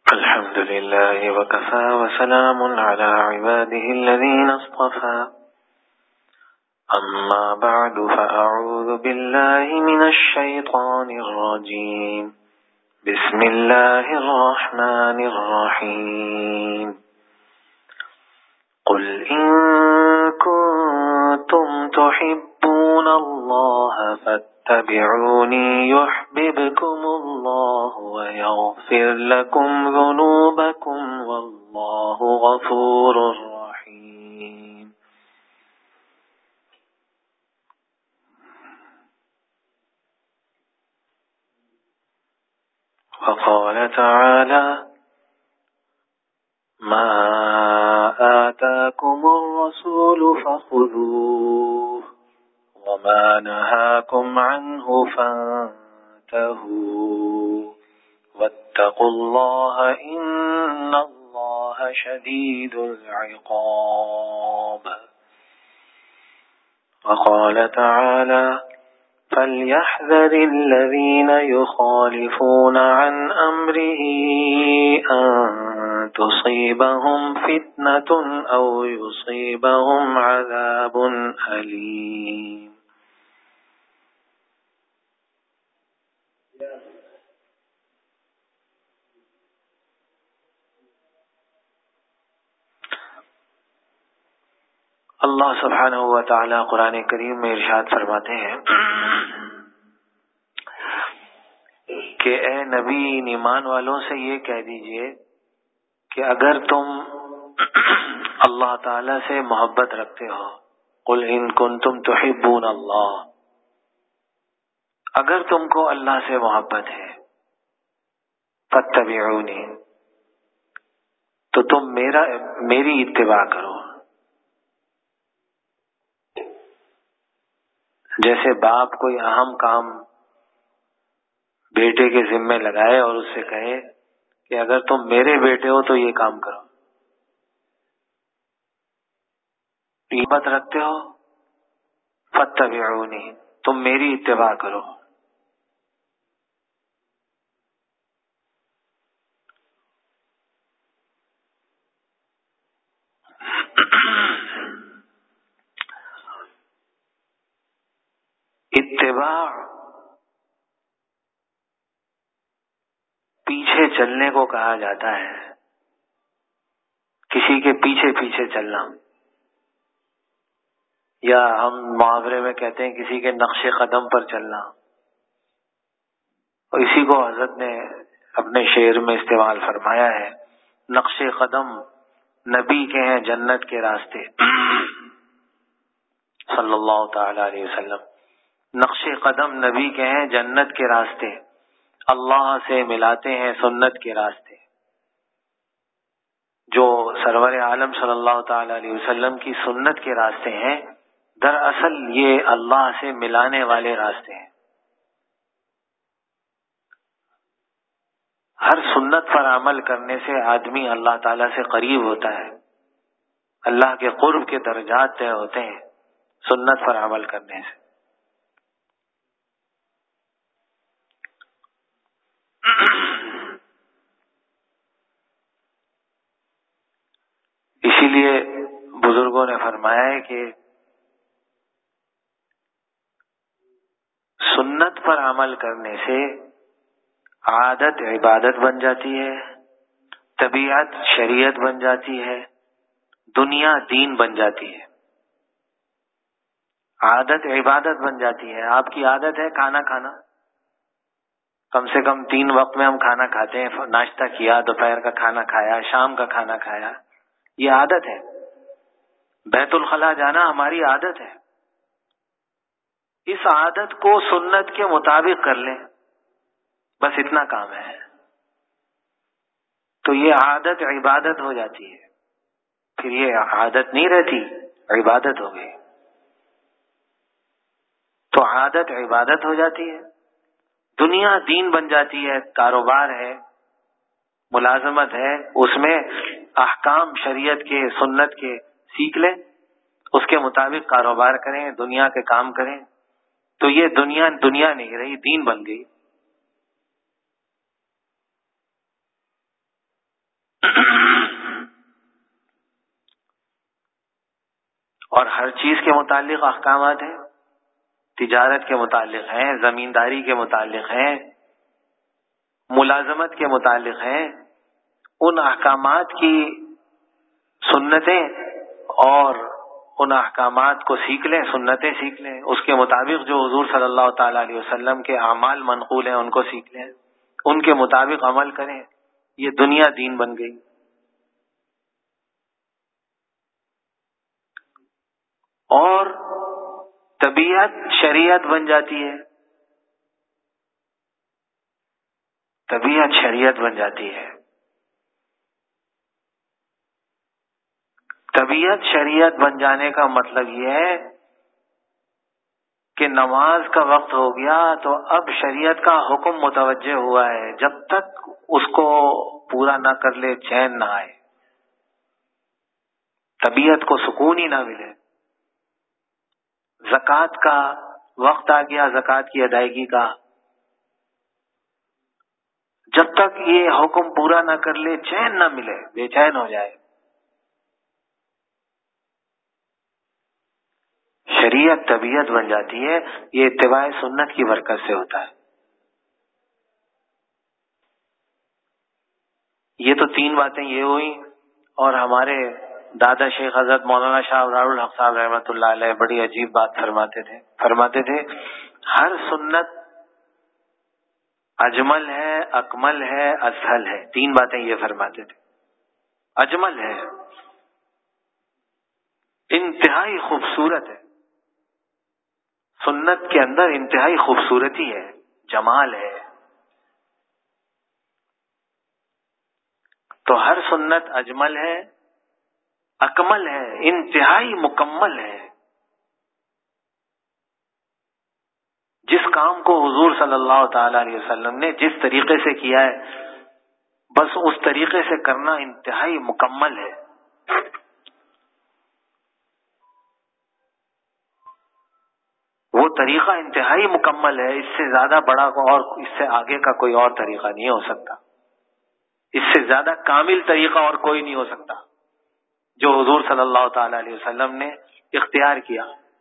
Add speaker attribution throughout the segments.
Speaker 1: الحمد لله وكفى وسلام على عباده الذين اصطفى أما بعد فأعوذ بالله من الشيطان الرجيم بسم الله الرحمن الرحيم قل إن كنتم تحبون الله فاتبعوني يحببكم الله ويغفر لكم ذنوبكم والله غفور رحيم. وقال تعالى ما آتاكم الرسول فخذوه وما نهاكم عنه فانتهوا واتقوا الله إن الله شديد العقاب. وقال تعالى فليحذر الذين يخالفون عن أمره أن تصيبهم فتنة أو يصيبهم عذاب أليم. اللہ سبحانہ و تعالی قرآن کریم میں ارشاد فرماتے ہیں کہ اے نبی ان ایمان والوں سے یہ کہہ دیجئے کہ اگر تم اللہ تعالی سے محبت رکھتے ہو، قل ان کنتم تحبون اللہ، اگر تم کو اللہ سے محبت ہے، فاتبعونی، تو تم میری اتباع کرو. جیسے باپ کوئی اہم کام بیٹے کے ذمے لگائے اور اس سے کہے کہ اگر تم میرے بیٹے ہو تو یہ کام کرو. محبت رکھتے ہو، فاتبعونی، تم میری اتباع کرو. اتباع پیچھے چلنے کو کہا جاتا ہے، کسی کے پیچھے پیچھے چلنا، یا ہم محاورے میں کہتے ہیں کسی کے نقش قدم پر چلنا. اور اسی کو حضرت نے اپنے شعر میں استعمال فرمایا ہے، نقش قدم نبی کے ہیں جنت کے راستے، صلی اللہ تعالی علیہ وسلم. نقش قدم نبی کے ہیں جنت کے راستے، اللہ سے ملاتے ہیں سنت کے راستے. جو سرور عالم صلی اللہ تعالی علیہ وسلم کی سنت کے راستے ہیں، دراصل یہ اللہ سے ملانے والے راستے ہیں. ہر سنت پر عمل کرنے سے آدمی اللہ تعالیٰ سے قریب ہوتا ہے، اللہ کے قرب کے درجات طے ہوتے ہیں سنت پر عمل کرنے سے. اسی لیے بزرگوں نے فرمایا ہے کہ سنت پر عمل کرنے سے عادت عبادت بن جاتی ہے، طبیعت شریعت بن جاتی ہے، دنیا دین بن جاتی ہے. عادت عبادت بن جاتی ہے. آپ کی عادت ہے کھانا کھانا، کم سے کم 3 وقت میں ہم کھانا کھاتے ہیں. ناشتہ کیا، دوپہر کا کھانا کھایا، شام کا کھانا کھایا، یہ عادت ہے. بیت الخلاء جانا ہماری عادت ہے. اس عادت کو سنت کے مطابق کر لیں، بس اتنا کام ہے، تو یہ عادت عبادت ہو جاتی ہے. پھر یہ عادت نہیں رہتی، عبادت ہو گئی. تو عادت عبادت ہو جاتی ہے، دنیا دین بن جاتی ہے. کاروبار ہے، ملازمت ہے، اس میں احکام شریعت کے سنت کے سیکھ لیں، اس کے مطابق کاروبار کریں، دنیا کے کام کریں، تو یہ دنیا نہیں رہی، دین بن گئی. اور ہر چیز کے متعلق احکامات ہیں، تجارت کے متعلق ہیں، زمینداری کے متعلق ہیں، ملازمت کے متعلق ہیں. ان احکامات کی سنتیں اور ان احکامات کو سیکھ لیں، سنتیں سیکھ لیں، اس کے مطابق جو حضور صلی اللہ تعالی علیہ وسلم کے اعمال منقول ہیں ان کو سیکھ لیں، ان کے مطابق عمل کریں. یہ دنیا دین بن گئی. اور طبیعت شریعت بن جاتی ہے، طبیعت شریعت بن جاتی ہے. طبیعت شریعت بن جانے کا مطلب یہ ہے کہ نماز کا وقت ہو گیا تو اب شریعت کا حکم متوجہ ہوا ہے، جب تک اس کو پورا نہ کر لے چین نہ آئے، طبیعت کو سکون ہی نہ ملے. زکوٰۃ کا وقت آ گیا، زکوٰۃ کی ادائیگی کا، جب تک یہ حکم پورا نہ کر لے چین نہ ملے، بے چین ہو جائے. شریعت طبیعت بن جاتی ہے. یہ اتباع سنت کی برکت سے ہوتا ہے. یہ تو 3 باتیں یہ ہوئی. اور ہمارے دادا شیخ حضرت مولانا شاہ ابرار الحق صاحب رحمۃ اللہ علیہ بڑی عجیب بات فرماتے تھے ہر سنت اجمل ہے، اکمل ہے، اسہل ہے. 3 باتیں یہ فرماتے تھے. اجمل ہے، انتہائی خوبصورت ہے. سنت کے اندر انتہائی خوبصورتی ہے، جمال ہے. تو ہر سنت اجمل ہے، اکمل ہے، انتہائی مکمل ہے. جس کام کو حضور صلی اللہ تعالی علیہ وسلم نے جس طریقے سے کیا ہے، بس اس طریقے سے کرنا انتہائی مکمل ہے. وہ طریقہ انتہائی مکمل ہے. اس سے زیادہ بڑا اور اس سے آگے کا کوئی اور طریقہ نہیں ہو سکتا. اس سے زیادہ کامل طریقہ اور کوئی نہیں ہو سکتا جو حضور صلی اللہ تعالی علیہ وسلم نے اختیار کیا.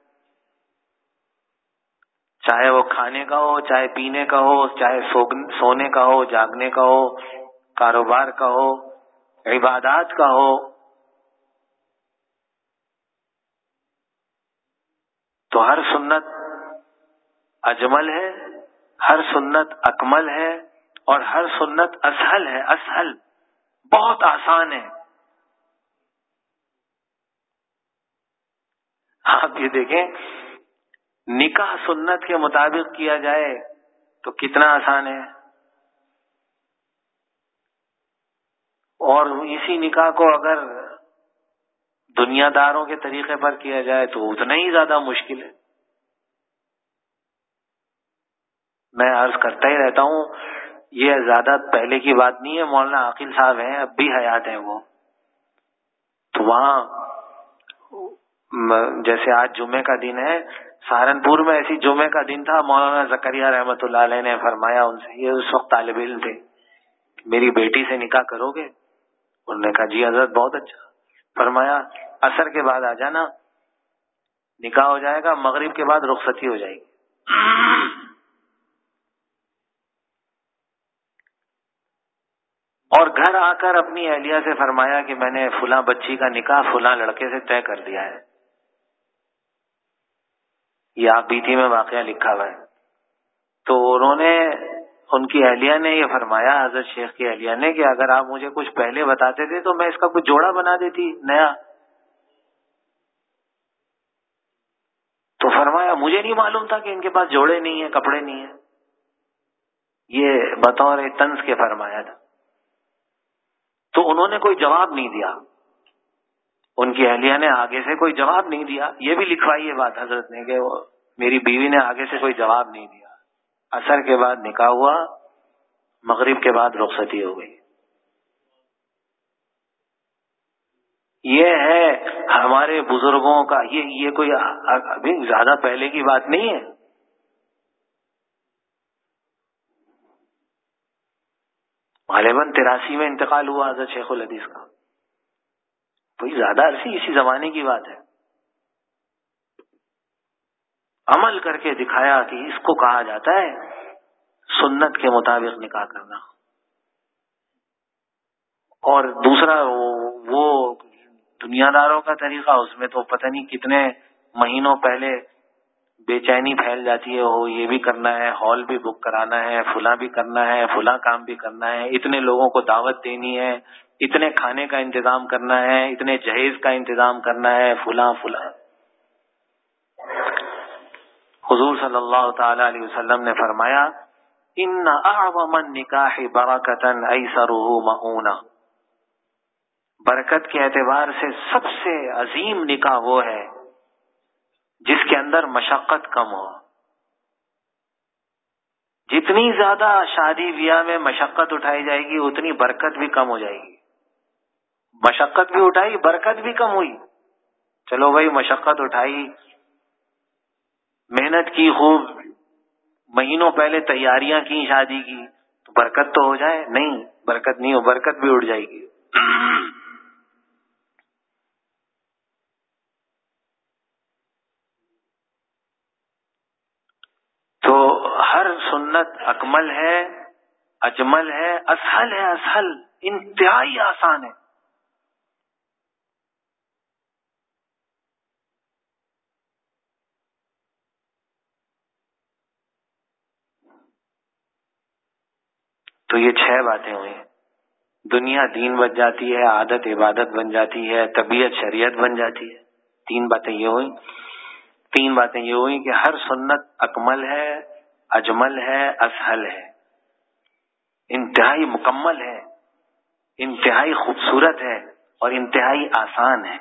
Speaker 1: چاہے وہ کھانے کا ہو، چاہے پینے کا ہو، چاہے سونے کا ہو، جاگنے کا ہو، کاروبار کا ہو، عبادات کا ہو. تو ہر سنت اجمل ہے، ہر سنت اکمل ہے، اور ہر سنت اسہل ہے. اسہل بہت آسان ہے. آپ یہ دیکھیں، نکاح سنت کے مطابق کیا جائے تو کتنا آسان ہے، اور اسی نکاح کو اگر دنیا داروں کے طریقے پر کیا جائے تو اتنا ہی زیادہ مشکل ہے. میں عرض کرتا ہی رہتا ہوں، یہ زیادہ پہلے کی بات نہیں ہے. مولانا عاقل صاحب ہیں، اب بھی حیات ہیں وہ. تو وہاں جیسے آج جمعے کا دن ہے، سہارنپور میں ایسی جمعے کا دن تھا. مولانا زکریا رحمۃ اللہ علیہ نے فرمایا ان سے، یہ اس وقت طالب علم تھے، میری بیٹی سے نکاح کرو گے؟ انہوں نے کہا جی حضرت بہت اچھا. فرمایا عصر کے بعد آ جانا، نکاح ہو جائے گا، مغرب کے بعد رخصتی ہو جائے گی. اور گھر آ کر اپنی اہلیہ سے فرمایا کہ میں نے فلاں بچی کا نکاح فلاں لڑکے سے طے کر دیا ہے. یہ آپ بیتی میں واقعہ لکھا ہوا ہے. تو انہوں نے، ان کی اہلیہ نے یہ فرمایا، حضرت شیخ کی اہلیہ نے، کہ اگر آپ مجھے کچھ پہلے بتاتے تھے تو میں اس کا کچھ جوڑا بنا دیتی نیا. تو فرمایا مجھے نہیں معلوم تھا کہ ان کے پاس جوڑے نہیں ہیں، کپڑے نہیں ہیں. یہ بطور طنز کے فرمایا تھا. تو انہوں نے کوئی جواب نہیں دیا. ان کی اہلیہ نے آگے سے کوئی جواب نہیں دیا. یہ بھی لکھوائی ہے بات حضرت نے کہ میری بیوی نے آگے سے کوئی جواب نہیں دیا. عصر کے بعد نکاح ہوا، مغرب کے بعد رخصتی ہو گئی. یہ ہے ہمارے بزرگوں کا، یہ کوئی ابھی زیادہ پہلے کی بات نہیں ہے. غالباً 83 میں انتقال ہوا حضرت شیخ الحدیث کا. کوئی زیادہ عرصی اسی زمانے کی بات ہے. عمل کر کے دکھایا کہ اس کو کہا جاتا ہے سنت کے مطابق نکاح کرنا. اور دوسرا وہ دنیا داروں کا طریقہ، اس میں تو پتہ نہیں کتنے مہینوں پہلے بے چینی پھیل جاتی ہے، وہ یہ بھی کرنا ہے، ہال بھی بک کرانا ہے، فلاں بھی کرنا ہے، فلاں کام بھی کرنا ہے، اتنے لوگوں کو دعوت دینی ہے، اتنے کھانے کا انتظام کرنا ہے، اتنے جہیز کا انتظام کرنا ہے، فلاں فلاں. حضور صلی اللہ تعالی علیہ وسلم نے فرمایا ان اعظم النکاح برکۃ ایسرہ مؤونہ، برکت کے اعتبار سے سب سے عظیم نکاح وہ ہے جس کے اندر مشقت کم ہو. جتنی زیادہ شادی بیاہ میں مشقت اٹھائی جائے گی اتنی برکت بھی کم ہو جائے گی. مشقت بھی اٹھائی، برکت بھی کم ہوئی. چلو بھائی مشقت اٹھائی، محنت کی، خوب مہینوں پہلے تیاریاں کی شادی کی، تو برکت تو ہو جائے. نہیں، برکت نہیں ہو، برکت بھی اڑ جائے گی. تو ہر سنت اکمل ہے، اجمل ہے، اسہل ہے، اسہل انتہائی آسان ہے. تو یہ 6 باتیں ہوئی. دنیا دین بن جاتی ہے، عادت عبادت بن جاتی ہے، طبیعت شریعت بن جاتی ہے. 3 باتیں یہ ہوئی. 3 باتیں یہ ہوئی کہ ہر سنت اکمل ہے، اجمل ہے، اسہل ہے، انتہائی مکمل ہے، انتہائی خوبصورت ہے اور انتہائی آسان ہے.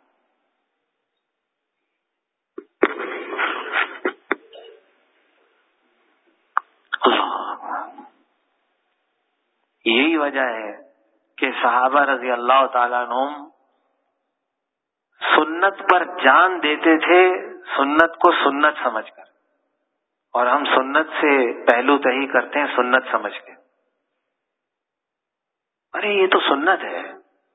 Speaker 1: یہی وجہ ہے کہ صحابہ رضی اللہ تعالیٰ عنہم سنت پر جان دیتے تھے، سنت کو سنت سمجھ کر، اور ہم سنت سے پہلو تہی کرتے ہیں سنت سمجھ کے. ارے یہ تو سنت ہے.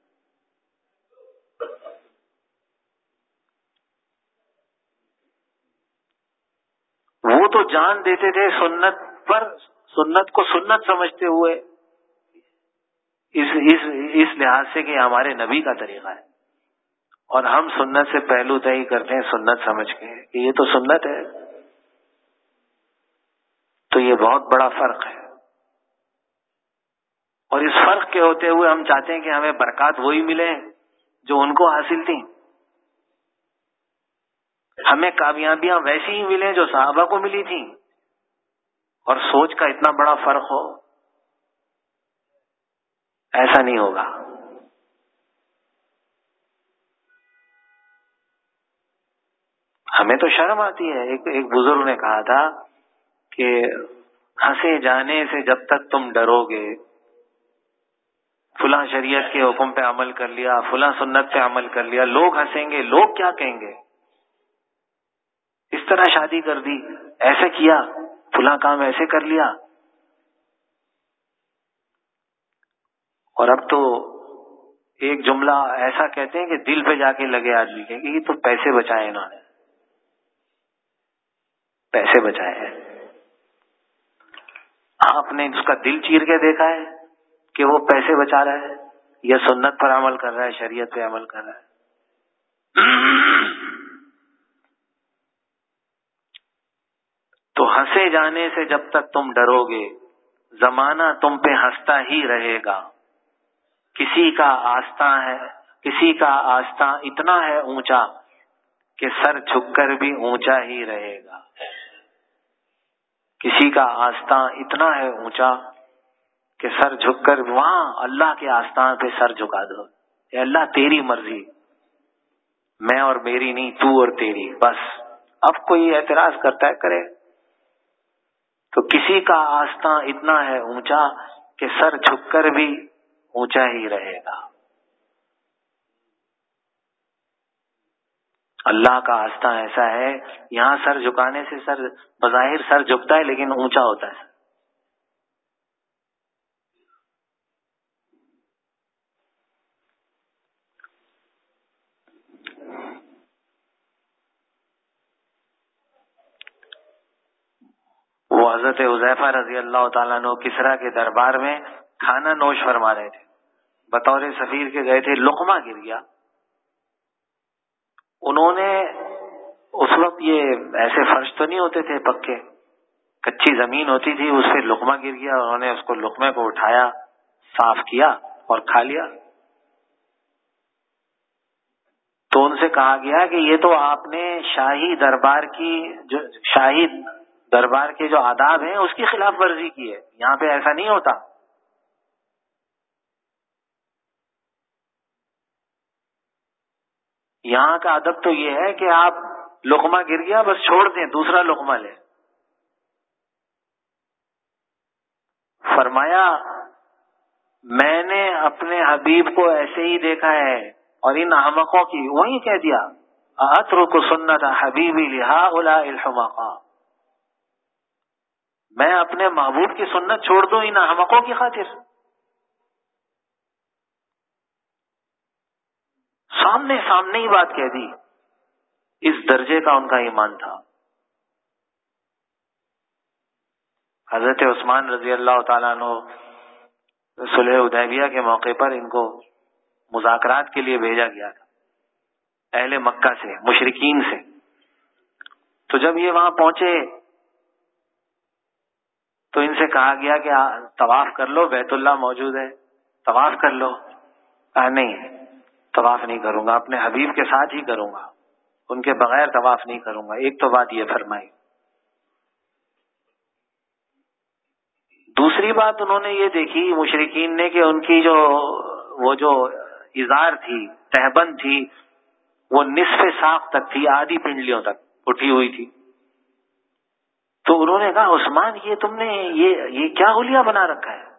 Speaker 1: وہ تو جان دیتے تھے سنت پر، سنت کو سنت سمجھتے ہوئے اس لحاظ سے کہ ہمارے نبی کا طریقہ ہے، اور ہم سنت سے پہلو تہی کرتے ہیں سنت سمجھ کے کہ یہ تو سنت ہے. تو یہ بہت بڑا فرق ہے. اور اس فرق کے ہوتے ہوئے ہم چاہتے ہیں کہ ہمیں برکات وہی ملے جو ان کو حاصل تھیں، ہمیں کامیابیاں ویسی ہی ملیں جو صحابہ کو ملی تھیں، اور سوچ کا اتنا بڑا فرق ہو. ایسا نہیں ہوگا. ہمیں تو شرم آتی ہے. ایک بزرگ نے کہا تھا کہ ہنسے جانے سے جب تک تم ڈرو گے، فلاں شریعت کے حکم پہ عمل کر لیا، فلاں سنت پہ عمل کر لیا، لوگ ہنسیں گے، لوگ کیا کہیں گے، اس طرح شادی کر دی، ایسے کیا، فلاں کام ایسے کر لیا. اور اب تو ایک جملہ ایسا کہتے ہیں کہ دل پہ جا کے لگے آدمی کے، کہ یہ تو پیسے بچائے انہوں نے، پیسے بچائے ہیں. آپ نے اس کا دل چیر کے دیکھا ہے کہ وہ پیسے بچا رہا ہے یا سنت پر عمل کر رہا ہے، شریعت پہ عمل کر رہا ہے؟ تو ہنسے جانے سے جب تک تم ڈرو گے، زمانہ تم پہ ہنستا ہی رہے گا. کسی کا آستاں اتنا ہے اونچا کہ سر جھک کر بھی اونچا ہی رہے گا. کسی کا آستاں اتنا ہے اونچا کہ سر جھک کر وہاں اللہ کے آستان پہ سر جھکا دو. اے اللہ تیری مرضی، میں اور میری نہیں، تو اور تیری بس. اب کوئی اعتراض کرتا ہے کرے. تو کسی کا آستاں اتنا ہے اونچا کہ سر جھک کر بھی اونچا ہی رہے گا. اللہ کا آستاں ایسا ہے، یہاں سر جھکانے سے سر بظاہر سر جھکتا ہے لیکن اونچا ہوتا ہے. تو حضرت حذیفہ رضی اللہ تعالیٰ عنہ کسریٰ کے دربار میں کھانا نوش فرما رہے تھے، بطور سفیر کے گئے تھے، لقمہ گر گیا. انہوں نے اس وقت یہ ایسے فرش تو نہیں ہوتے تھے پکے، کچی زمین ہوتی تھی، اس پہ لقمہ گر گیا. انہوں نے اس کو لقمے کو اٹھایا، صاف کیا اور کھا لیا. تو ان سے کہا گیا کہ یہ تو آپ نے شاہی دربار کے جو آداب ہیں اس کی خلاف ورزی کی ہے، یہاں پہ ایسا نہیں ہوتا. یہاں کا ادب تو یہ ہے کہ آپ لقمہ گر گیا بس چھوڑ دیں، دوسرا لقمہ لیں. فرمایا میں نے اپنے حبیب کو ایسے ہی دیکھا ہے، اور ان احمقوں کی وہی کہہ دیا اترک سنت حبیبی لہؤلاء الحمقاء، میں اپنے محبوب کی سنت چھوڑ دوں ان احمقوں کی خاطر. سامنے ہی بات کہہ دی. اس درجے کا ان کا ایمان تھا. حضرت عثمان رضی اللہ تعالیٰ عنہ صلح حدیبیہ کے موقع پر ان کو مذاکرات کے لیے بھیجا گیا تھا اہل مکہ سے، مشرکین سے. تو جب یہ وہاں پہنچے تو ان سے کہا گیا کہ طواف کر لو، بیت اللہ موجود ہے، طواف کر لو. نہیں، طواف نہیں کروں گا، اپنے حبیب کے ساتھ ہی کروں گا، ان کے بغیر طواف نہیں کروں گا. ایک تو بات یہ فرمائی. دوسری بات انہوں نے یہ دیکھی مشرکین نے کہ ان کی جو ازار تھی، تہبند تھی، وہ نصف ساق تک تھی، آدھی پنڈلیوں تک اٹھی ہوئی تھی. تو انہوں نے کہا عثمان یہ تم نے یہ کیا حلیہ بنا رکھا ہے؟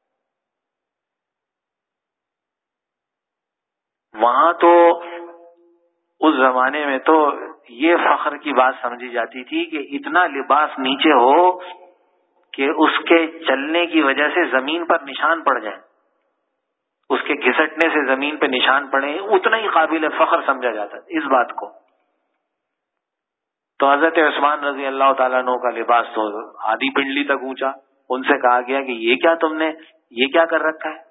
Speaker 1: وہاں تو اس زمانے میں تو یہ فخر کی بات سمجھی جاتی تھی کہ اتنا لباس نیچے ہو کہ اس کے چلنے کی وجہ سے زمین پر نشان پڑ جائیں، اس کے گھسٹنے سے زمین پہ نشان پڑے، اتنا ہی قابل فخر سمجھا جاتا اس بات کو. تو حضرت عثمان رضی اللہ تعالیٰ عنہ کا لباس تو آدھی پنڈلی تک اونچا. ان سے کہا گیا کہ یہ کیا تم نے یہ کیا کر رکھا ہے؟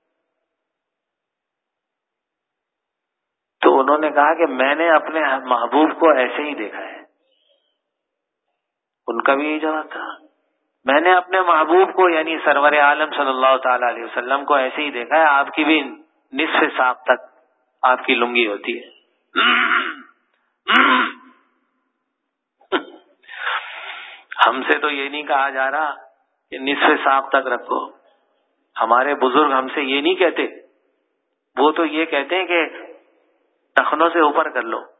Speaker 1: تو انہوں نے کہا کہ میں نے اپنے محبوب کو ایسے ہی دیکھا ہے. ان کا بھی یہی جواب تھا، میں نے اپنے محبوب کو یعنی سرور عالم صلی اللہ تعالی علیہ وسلم کو ایسے ہی دیکھا ہے. آپ کی بھی نصف ساق تک آپ کی لنگی ہوتی ہے. ہم سے تو یہ نہیں کہا جا رہا کہ نصف ساق تک رکھو. ہمارے بزرگ ہم سے یہ نہیں کہتے، وہ تو یہ کہتے ہیں کہ ٹخنوں سے اوپر کر لو،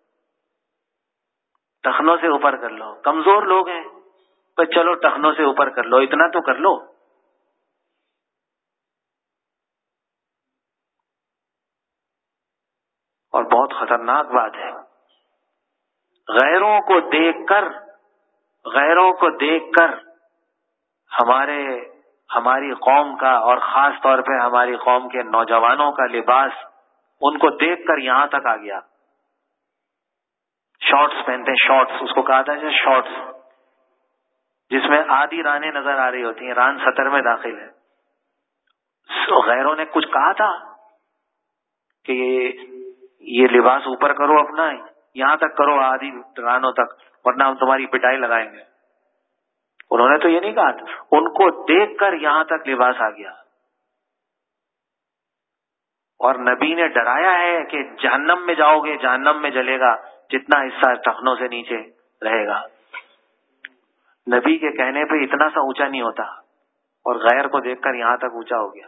Speaker 1: ٹخنوں سے اوپر کر لو. کمزور لوگ ہیں پر چلو ٹخنوں سے اوپر کر لو، اتنا تو کر لو. اور بہت خطرناک بات ہے، غیروں کو دیکھ کر ہماری قوم کا اور خاص طور پہ ہماری قوم کے نوجوانوں کا لباس ان کو دیکھ کر یہاں تک آ گیا. شارٹس پہنتے ہیں، شارٹس اس کو کہا تھا جو شارٹس، جس میں آدھی رانیں نظر آ رہی ہوتی ہیں، ران سطر میں داخل ہے. غیروں نے کچھ کہا تھا کہ یہ لباس اوپر کرو اپنا، یہاں تک کرو آدھی رانوں تک، ورنہ ہم تمہاری پٹائی لگائیں گے. انہوں نے تو یہ نہیں کہا تھا، ان کو دیکھ کر یہاں تک لباس آ گیا. اور نبی نے ڈرایا ہے کہ جہنم میں جاؤ گے، جہنم میں جلے گا جتنا حصہ ٹخنوں سے نیچے رہے گا. نبی کے کہنے پہ اتنا سا اونچا نہیں ہوتا، اور غیر کو دیکھ کر یہاں تک اونچا ہو گیا.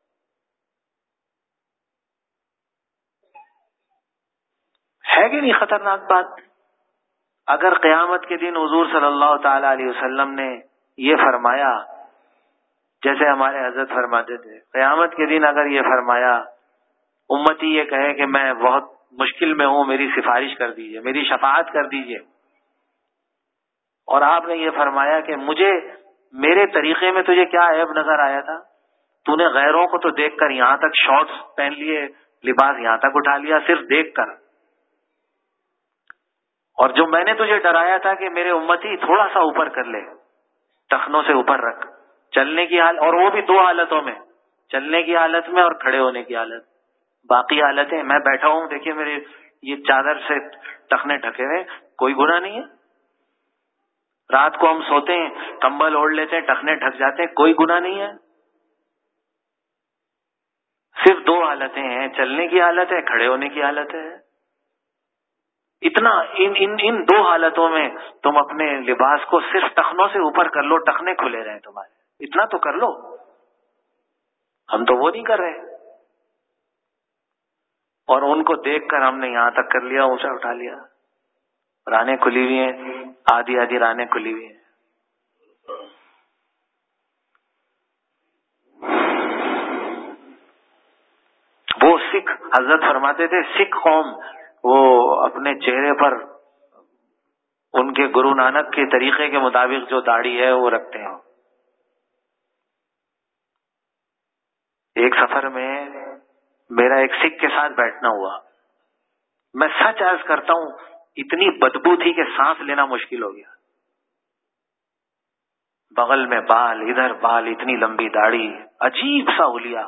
Speaker 1: ہے کہ نہیں خطرناک بات؟ اگر قیامت کے دن حضور صلی اللہ تعالی علیہ وسلم نے یہ فرمایا، جیسے ہمارے حضرت فرماتے تھے، قیامت کے دن اگر یہ فرمایا، امتی یہ کہے کہ میں بہت مشکل میں ہوں، میری سفارش کر دیجئے، میری شفاعت کر دیجئے، اور آپ نے یہ فرمایا کہ میرے طریقے میں تجھے کیا عیب نظر آیا تھا؟ تو نے غیروں کو تو دیکھ کر یہاں تک شارٹس پہن لیے، لباس یہاں تک اٹھا لیا صرف دیکھ کر، اور جو میں نے تجھے ڈرایا تھا کہ میرے امتی تھوڑا سا اوپر کر لے، ٹخنوں سے اوپر رکھ. چلنے کی حالت، اور وہ بھی دو حالتوں میں، چلنے کی حالت میں اور کھڑے ہونے کی حالت. باقی حالتیں میں بیٹھا ہوں، دیکھیے میرے یہ چادر سے ٹخنے ڈھکے ہوئے، کوئی گناہ نہیں ہے. رات کو ہم سوتے ہیں، کمبل اوڑھ لیتے ہیں، ٹخنے ڈھک جاتے ہیں، کوئی گناہ نہیں ہے. صرف دو حالتیں ہیں، چلنے کی حالت ہے، کھڑے ہونے کی حالت ہے. اتنا ان دو حالتوں میں تم اپنے لباس کو صرف ٹخنوں سے اوپر کر لو، ٹخنے کھلے رہے تمہارے، اتنا تو کر لو. ہم تو وہ نہیں کر رہے، اور ان کو دیکھ کر ہم نے یہاں تک کر لیا، اونچا اٹھا لیا. رانیں کھلی ہوئی ہیں، آدھی آدھی رانیں کھلی ہوئی ہیں. وہ سکھ حضرت فرماتے تھے، سکھ قوم وہ اپنے چہرے پر ان کے گرو نانک کے طریقے کے مطابق جو داڑھی ہے وہ رکھتے ہیں. ایک سفر میں میرا ایک سکھ کے ساتھ بیٹھنا ہوا، میں سچ عرض کرتا ہوں اتنی بدبو تھی کہ سانس لینا مشکل ہو گیا. بغل میں بال، ادھر بال، اتنی لمبی داڑھی، عجیب سا حلیہ،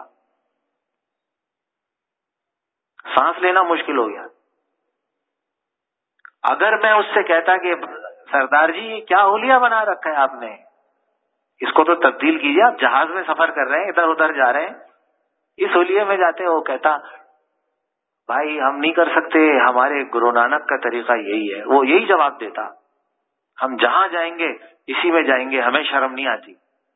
Speaker 1: سانس لینا مشکل ہو گیا. اگر میں اس سے کہتا کہ سردار جی کیا حلیہ بنا رکھا ہے آپ نے، اس کو تو تبدیل کیجیے، آپ جہاز میں سفر کر رہے ہیں، ادھر ادھر جا رہے ہیں، اس حلیے میں جاتے ہیں. وہ کہتا بھائی ہم نہیں کر سکتے، ہمارے گرو نانک کا طریقہ یہی ہے. وہ یہی جواب دیتا، ہم جہاں جائیں گے اسی میں جائیں گے، ہمیں شرم نہیں آتی.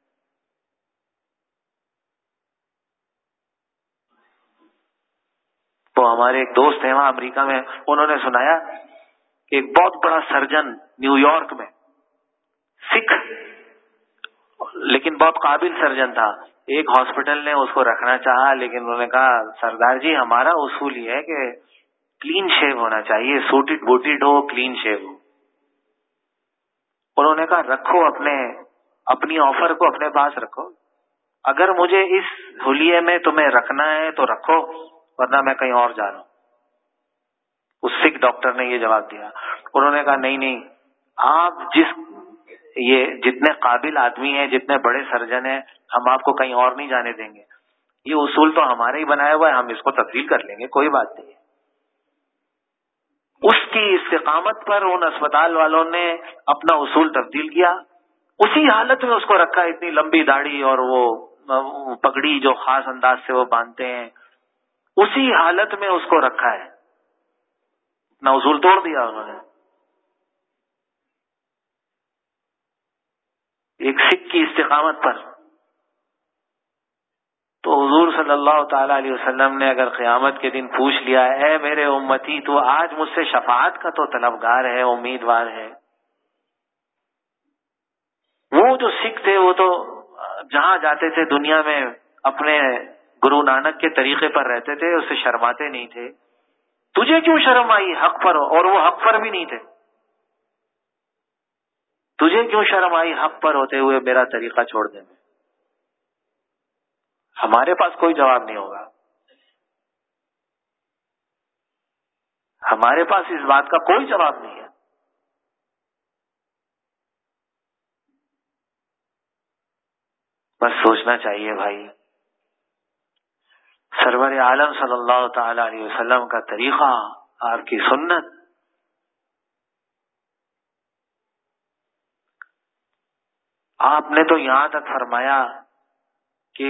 Speaker 1: تو ہمارے ایک دوست ہیں وہاں امریکہ میں، انہوں نے سنایا کہ ایک بہت بڑا سرجن نیو یارک میں، سکھ لیکن بہت قابل سرجن تھا. ایک ہاسپٹل نے اس کو رکھنا چاہا، لیکن انہوں نے کہا سردار جی ہمارا اصول یہ ہے کہ کلین شیو ہونا چاہیے، سوٹڈ بوٹیڈ ہو، کلین شیو ہو. انہوں نے کہا رکھو اپنی آفر کو اپنے پاس رکھو، اگر مجھے اس حلیے میں تمہیں رکھنا ہے تو رکھو، ورنہ میں کہیں اور جا رہا ہوں. اس سکھ ڈاکٹر نے یہ جواب دیا. انہوں نے کہا نہیں، آپ یہ جتنے قابل آدمی ہیں، جتنے بڑے سرجن ہیں، ہم آپ کو کہیں اور نہیں جانے دیں گے. یہ اصول تو ہمارے ہی بنایا ہوا ہے، ہم اس کو تبدیل کر لیں گے، کوئی بات نہیں. اس کی استقامت پر ان اسپتال والوں نے اپنا اصول تبدیل کیا، اسی حالت میں اس کو رکھا. اتنی لمبی داڑھی اور وہ پگڑی جو خاص انداز سے وہ باندھتے ہیں، اسی حالت میں اس کو رکھا ہے. اپنا اصول توڑ دیا انہوں نے. ایک سکھ کی استقامت پر. تو حضور صلی اللہ تعالی علیہ وسلم نے اگر قیامت کے دن پوچھ لیا اے میرے امتی تو آج مجھ سے شفاعت کا تو طلبگار ہے، امیدوار ہے. وہ جو سکھ تھے وہ تو جہاں جاتے تھے دنیا میں اپنے گرو نانک کے طریقے پر رہتے تھے، اس سے شرماتے نہیں تھے. تجھے کیوں شرم آئی حق پر، اور وہ حق پر بھی نہیں تھے. تجھے کیوں شرم آئی حق پر ہوتے ہوئے میرا طریقہ چھوڑ دینے. ہمارے پاس کوئی جواب نہیں ہوگا، ہمارے پاس اس بات کا کوئی جواب نہیں ہے. بس سوچنا چاہیے بھائی، سرور عالم صلی اللہ تعالی علیہ وسلم کا طریقہ، آپ کی سنت، آپ نے تو یہاں تک فرمایا کہ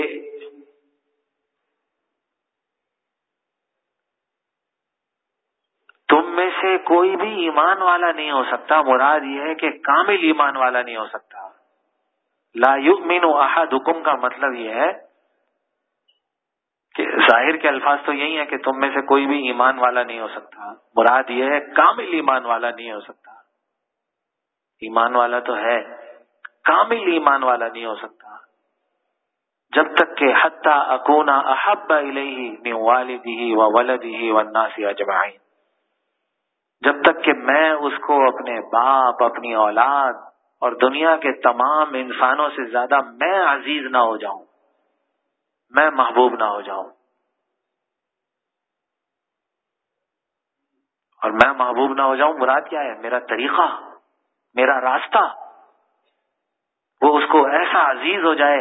Speaker 1: تم میں سے کوئی بھی ایمان والا نہیں ہو سکتا. مراد یہ ہے کہ کامل ایمان والا نہیں ہو سکتا. لا یؤمن احدکم کا مطلب یہ ہے کہ ظاہر کے الفاظ تو یہی ہے کہ تم میں سے کوئی بھی ایمان والا نہیں ہو سکتا. مراد یہ ہے کامل ایمان والا نہیں ہو سکتا. ایمان والا تو ہے، کامل ایمان والا نہیں ہو سکتا جب تک کہ حتی اکون احب الیہ من والدہ وولدہ والناس اجمعین، جب تک کہ میں اس کو اپنے باپ، اپنی اولاد اور دنیا کے تمام انسانوں سے زیادہ میں عزیز نہ ہو جاؤں، میں محبوب نہ ہو جاؤں. اور میں محبوب نہ ہو جاؤں مراد کیا ہے؟ میرا طریقہ، میرا راستہ. وہ اس کو ایسا عزیز ہو جائے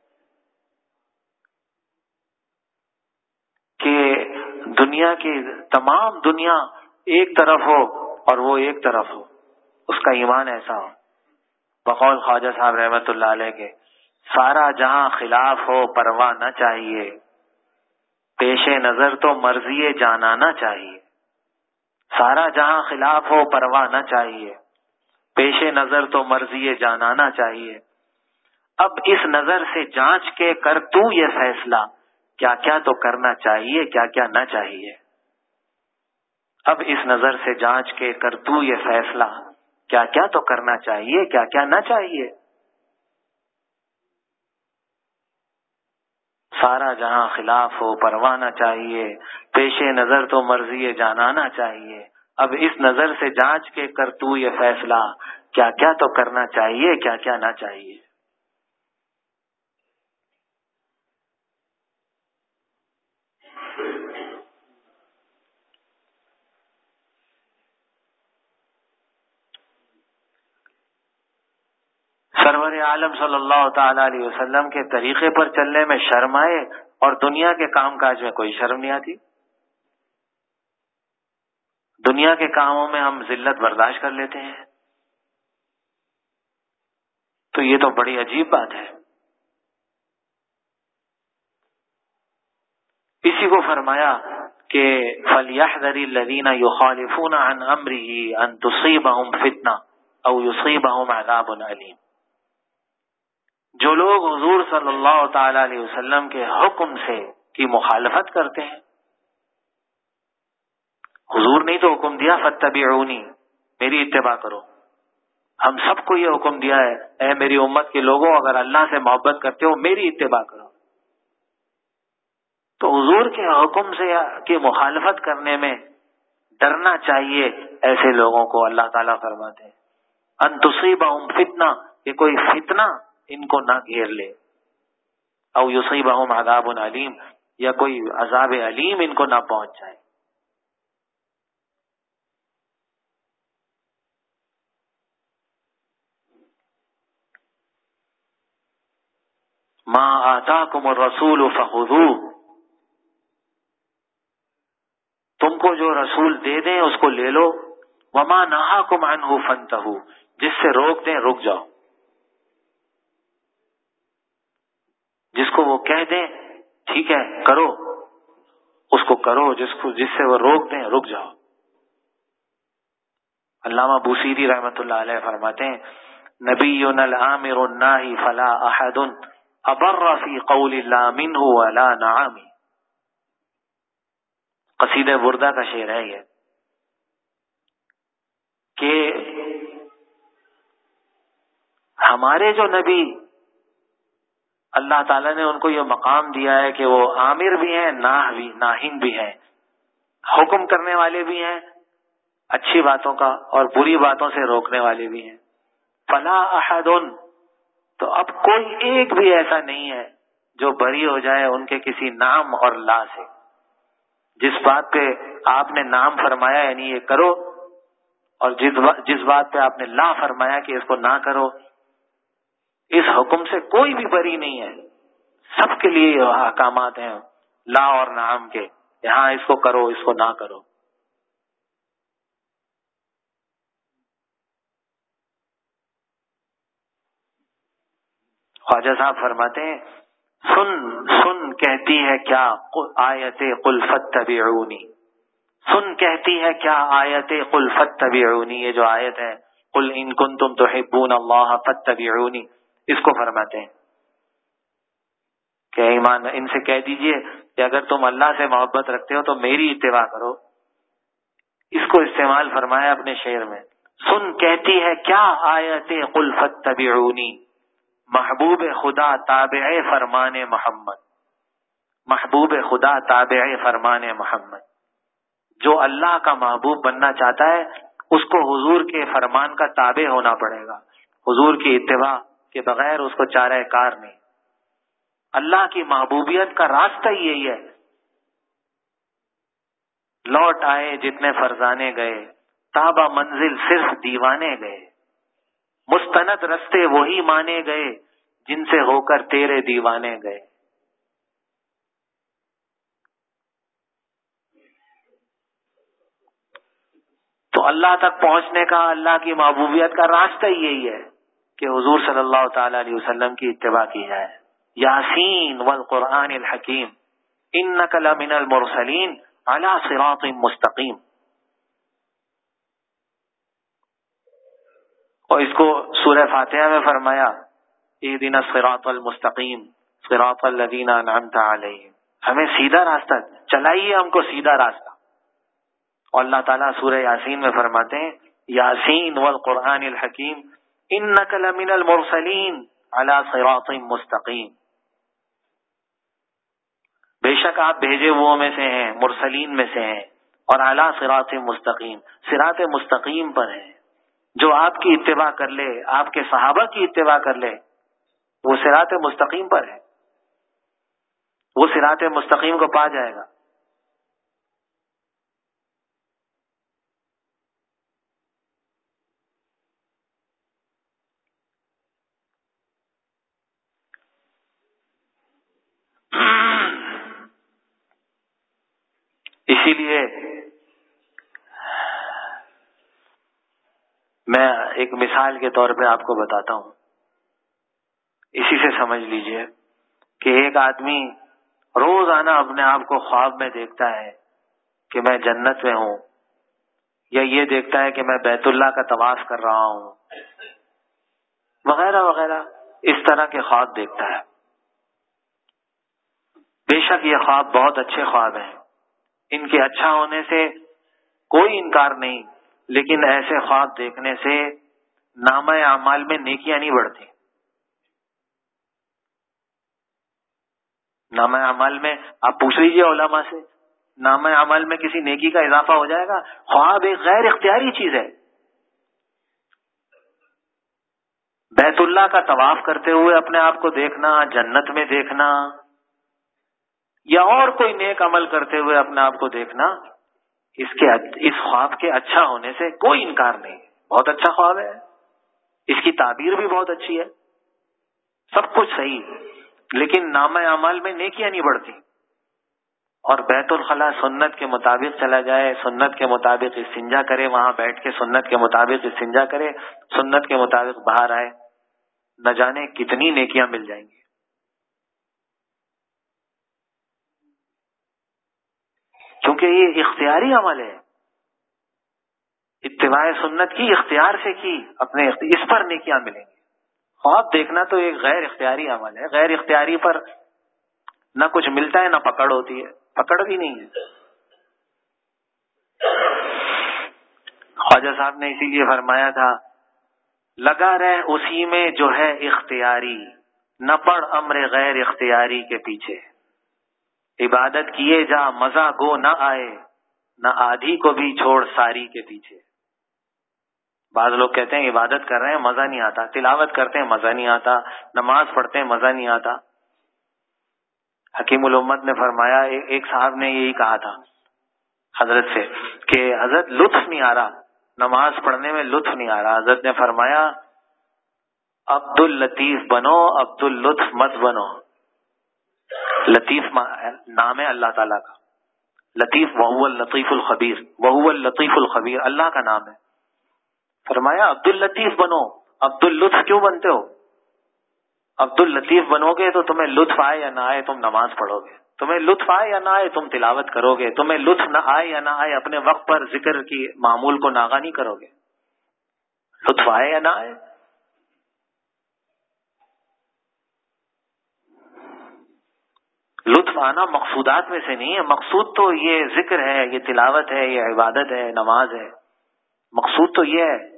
Speaker 1: کہ دنیا کی تمام دنیا ایک طرف ہو اور وہ ایک طرف ہو، اس کا ایمان ایسا ہو۔ بقول خواجہ صاحب رحمت اللہ علیہ کے، سارا جہاں خلاف ہو پرواہ نہ چاہیے، پیش نظر تو مرضی جانانا چاہیے۔ سارا جہاں خلاف ہو پرواہ نہ چاہیے، پیش نظر تو مرضی جانانا چاہیے۔ اب اس نظر سے جانچ کے کر تو یہ فیصلہ، کیا کیا تو کرنا چاہیے، کیا کیا نہ چاہیے۔ اب اس نظر سے جانچ کے کر تو یہ فیصلہ، کیا کیا تو کرنا چاہیے، کیا کیا نہ چاہیے۔ سارا جہاں خلاف ہو پرواہ نہ چاہیے، پیش نظر تو مرضی جانانا چاہیے۔ اب اس نظر سے جانچ کے کر تو یہ فیصلہ، کیا کیا تو کرنا چاہیے، کیا کیا نہ چاہیے۔ سرور عالم صلی اللہ تعالی علیہ وسلم کے طریقے پر چلنے میں شرم آئے اور دنیا کے کام کاج میں کوئی شرم نہیں آتی۔ دنیا کے کاموں میں ہم ذلت برداشت کر لیتے ہیں، تو یہ تو بڑی عجیب بات ہے۔ اسی کو فرمایا کہ فَلْيَحْذَرِ الَّذِينَ يُخَالِفُونَ عَنْ أَمْرِهِ أَن تُصِيبَهُمْ فِتْنَةٌ أَوْ يُصِيبَهُمْ عَذَابٌ أَلِيمٌ۔ جو لوگ حضور صلی اللہ تعالی علیہ وسلم کے حکم سے کی مخالفت کرتے ہیں، حضور نے تو حکم دیا فَاتَّبِعُونِی، میری اتباع کرو۔ ہم سب کو یہ حکم دیا ہے، اے میری امت کے لوگوں، اگر اللہ سے محبت کرتے ہو میری اتباع کرو۔ تو حضور کے حکم سے کی مخالفت کرنے میں ڈرنا چاہیے ایسے لوگوں کو۔ اللہ تعالیٰ فرماتے ہیں ان تصیبہم فتنہ، کہ کوئی فتنہ ان کو نہ گھیر لے، او یصیبہم عذاب علیم، یا کوئی عذاب علیم ان کو نہ پہنچ جائے۔ ما آتاکم الرسول فخذوہ، تم کو جو رسول دے دیں اس کو لے لو۔ وما نہاکم عنہ فانتہوا، جس سے روک دیں رک جاؤ۔ جس کو وہ کہہ دیں ٹھیک ہے کرو، اس کو کرو، جس سے وہ روک دیں رک جاؤ۔ علامہ بوصیری رحمت اللہ علیہ فرماتے ہیں نبینا العامر الناہی فلا احد ابر فی قول اللہ منہ ولا نعامی۔ قصیدہ بردہ کا شعر ہے یہ کہ ہمارے جو نبی اللہ تعالیٰ نے ان کو یہ مقام دیا ہے کہ وہ عامر بھی ہیں، ناہین بھی ہیں، حکم کرنے والے بھی ہیں اچھی باتوں کا اور بری باتوں سے روکنے والے بھی ہیں۔ فلا احد، تو اب کوئی ایک بھی ایسا نہیں ہے جو بری ہو جائے ان کے کسی نام اور لا سے۔ جس بات پہ آپ نے نام فرمایا یعنی یہ کرو، اور جس بات پہ آپ نے لا فرمایا کہ اس کو نہ کرو، اس حکم سے کوئی بھی بری نہیں ہے۔ سب کے لیے یہ احکامات ہیں لا اور نعم کے، یہاں اس کو کرو اس کو نہ کرو۔ خواجہ صاحب فرماتے ہیں سن کہتی ہے کیا آیت قل فاتبعونی، سن کہتی ہے کیا آیت قل فاتبعونی، یہ جو آیت ہے قل ان کنتم تحبون اللہ فاتبعونی، اس کو فرماتے ہیں کہ ایمان ان سے کہہ دیجئے کہ اگر تم اللہ سے محبت رکھتے ہو تو میری اتباع کرو۔ اس کو استعمال فرمایا اپنے شعر میں، سن کہتی ہے کیا آیت قل فاتبعونی، محبوب خدا تابع فرمان محمد، محبوب خدا تابع فرمان محمد۔ جو اللہ کا محبوب بننا چاہتا ہے اس کو حضور کے فرمان کا تابع ہونا پڑے گا، حضور کی اتباع کے بغیر اس کو چارہ کار نہیں۔ اللہ کی محبوبیت کا راستہ یہی ہے، لوٹ آئے جتنے فرزانے گئے، تابہ منزل صرف دیوانے گئے۔ مستند رستے وہی مانے گئے جن سے ہو کر تیرے دیوانے گئے. تو اللہ تک پہنچنے کا، اللہ کی محبوبیت کا راستہ یہی ہے کہ حضور صلی اللہ تعالی علیہ وسلم کی اتباع کی جائے. یاسین والقرآن الحکیم انک لمن المرسلین علی صراط مستقیم. اور اس کو سورہ فاتحہ میں فرمایا اہدنا الصراط المستقیم صراط الذین انعمت علیہم. ہمیں سیدھا راستہ چلائیے، ہم کو سیدھا راستہ. اور اللہ تعالیٰ سورہ یاسین میں فرماتے ہیں یاسین والقرآن الحکیم انک لمن المرسلین علی صراط مستقیم. بے شک آپ بھیجے وہ میں سے ہیں، مرسلین میں سے ہیں، اور اعلیٰ صراط مستقیم، صراط مستقیم پر ہیں. جو آپ کی اتباع کر لے، آپ کے صحابہ کی اتباع کر لے، وہ صراط مستقیم پر ہے، وہ صراط مستقیم کو پا جائے گا. اسی لیے میں ایک مثال کے طور پہ آپ کو بتاتا ہوں، اسی سے سمجھ لیجئے کہ ایک آدمی روزانہ اپنے آپ کو خواب میں دیکھتا ہے کہ میں جنت میں ہوں، یا یہ دیکھتا ہے کہ میں بیت اللہ کا طواف کر رہا ہوں، وغیرہ وغیرہ، اس طرح کے خواب دیکھتا ہے. بے شک یہ خواب بہت اچھے خواب ہیں، ان کے اچھا ہونے سے کوئی انکار نہیں، لیکن ایسے خواب دیکھنے سے نامہ اعمال میں نیکیاں نہیں بڑھتی. نامہ اعمال میں آپ پوچھ لیجئے علماء سے، نامہ اعمال میں کسی نیکی کا اضافہ ہو جائے گا؟ خواب ایک غیر اختیاری چیز ہے. بیت اللہ کا طواف کرتے ہوئے اپنے آپ کو دیکھنا، جنت میں دیکھنا، یا اور کوئی نیک عمل کرتے ہوئے اپنے آپ کو دیکھنا، اس خواب کے اچھا ہونے سے کوئی انکار نہیں. بہت اچھا خواب ہے، اس کی تعبیر بھی بہت اچھی ہے، سب کچھ صحیح، لیکن نامہ اعمال میں نیکیاں نہیں بڑھتی. اور بیت الخلاء سنت کے مطابق چلا جائے، سنت کے مطابق استنجا کرے، وہاں بیٹھ کے سنت کے مطابق استنجا کرے، سنت کے مطابق باہر آئے، نہ جانے کتنی نیکیاں مل جائیں گی. کیونکہ یہ اختیاری عمل ہے، اتباع سنت کی اختیار سے کی، اپنے اس پر نیکیاں ملیں گی. خواب دیکھنا تو ایک غیر اختیاری عمل ہے، غیر اختیاری پر نہ کچھ ملتا ہے نہ پکڑ ہوتی ہے، پکڑ بھی نہیں ہے. خواجہ صاحب نے اسی لیے فرمایا تھا لگا رہ اسی میں جو ہے اختیاری، نہ پڑ امر غیر اختیاری کے پیچھے. عبادت کیے جا مزہ گو نہ آئے، نہ آدھی کو بھی چھوڑ ساری کے پیچھے. بعض لوگ کہتے ہیں عبادت کر رہے ہیں مزہ نہیں آتا، تلاوت کرتے ہیں مزہ نہیں آتا، نماز پڑھتے ہیں مزہ نہیں آتا. حکیم الامت نے فرمایا، ایک صاحب نے یہی کہا تھا حضرت سے کہ حضرت لطف نہیں آ رہا، نماز پڑھنے میں لطف نہیں آ رہا. حضرت نے فرمایا عبد اللطیف بنو، عبد اللطف مت بنو. لطیف نام ہے اللہ تعالیٰ کا، لطیف وہو اللطیف الخبیر، وہو اللطیف الخبیر اللہ کا نام ہے. فرمایا عبد اللطیف بنو، عبد اللطف کیوں بنتے ہو؟ عبد اللطیف بنو گے تو تمہیں لطف آئے یا نہ آئے تم نماز پڑھو گے، تمہیں لطف آئے یا نہ آئے تم تلاوت کرو گے، تمہیں لطف نہ آئے یا نہ آئے اپنے وقت پر ذکر کی معمول کو ناغہ نہیں کرو گے. لطف آئے یا نہ آئے. لطف آنا مقصودات میں سے نہیں ہے، مقصود تو یہ ذکر ہے، یہ تلاوت ہے، یہ عبادت ہے، نماز ہے. مقصود تو یہ ہے.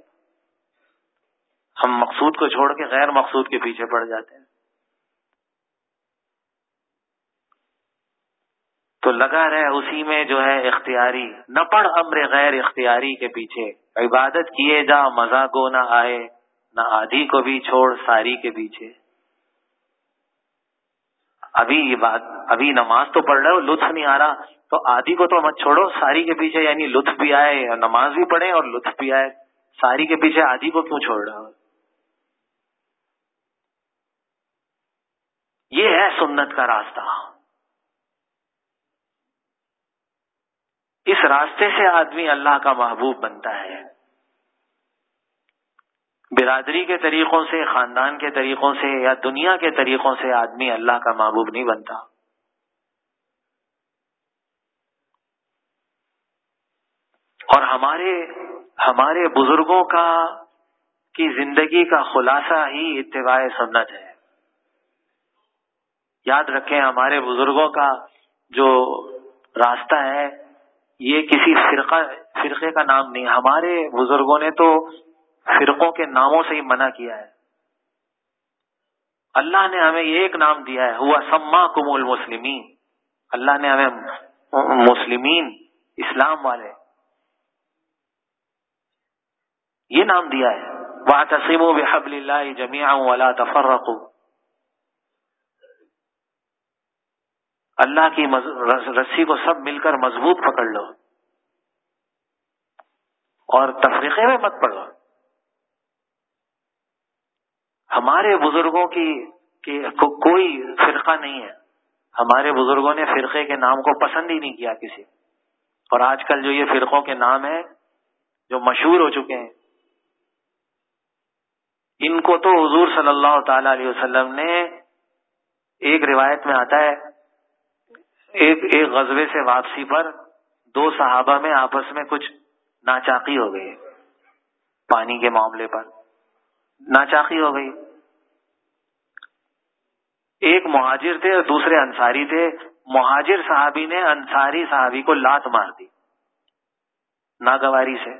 Speaker 1: ہم مقصود کو چھوڑ کے غیر مقصود کے پیچھے پڑ جاتے ہیں. تو لگا رہے اسی میں جو ہے اختیاری، نہ پڑ امر غیر اختیاری کے پیچھے. عبادت کیے جا مزہ کو نہ آئے، نہ آدھی کو بھی چھوڑ ساری کے پیچھے. ابھی نماز تو پڑھ رہے ہو، لطف نہیں آ رہا، تو آدھی کو تو مت چھوڑو، ساری کے پیچھے، یعنی لطف بھی آئے اور نماز بھی پڑھے اور لطف بھی آئے. ساری کے پیچھے آدھی کو کیوں چھوڑ رہے ہو؟ یہ ہے سنت کا راستہ. اس راستے سے آدمی اللہ کا محبوب بنتا ہے. برادری کے طریقوں سے، خاندان کے طریقوں سے یا دنیا کے طریقوں سے آدمی اللہ کا محبوب نہیں بنتا. اور ہمارے بزرگوں کی زندگی کا خلاصہ ہی اتباع سنت ہے. یاد رکھیں، ہمارے بزرگوں کا جو راستہ ہے یہ کسی فرقے کا نام نہیں. ہمارے بزرگوں نے تو فرقوں کے ناموں سے ہی منع کیا ہے. اللہ نے ہمیں یہ ایک نام دیا ہے، ہوا سماکم المسلمین. اللہ نے ہمیں مسلمین، اسلام والے، یہ نام دیا ہے. وَاعْتَصِمُوا بِحَبْلِ اللَّهِ جَمِيعًا وَلَا تَفَرَّقُوا. اللہ کی رسی کو سب مل کر مضبوط پکڑ لو اور تفریقے میں مت پڑو. ہمارے بزرگوں کی کوئی فرقہ نہیں ہے. ہمارے بزرگوں نے فرقے کے نام کو پسند ہی نہیں کیا کسی. اور آج کل جو یہ فرقوں کے نام ہیں جو مشہور ہو چکے ہیں، ان کو تو حضور صلی اللہ تعالی علیہ وسلم نے، ایک روایت میں آتا ہے، ایک غزوے سے واپسی پر دو صحابہ میں آپس میں کچھ ناچاقی ہو گئی، پانی کے معاملے پر ناچاقی ہو گئی. ایک مہاجر تھے اور دوسرے انصاری تھے. مہاجر صحابی نے انصاری صحابی کو لات مار دی ناگواری سے.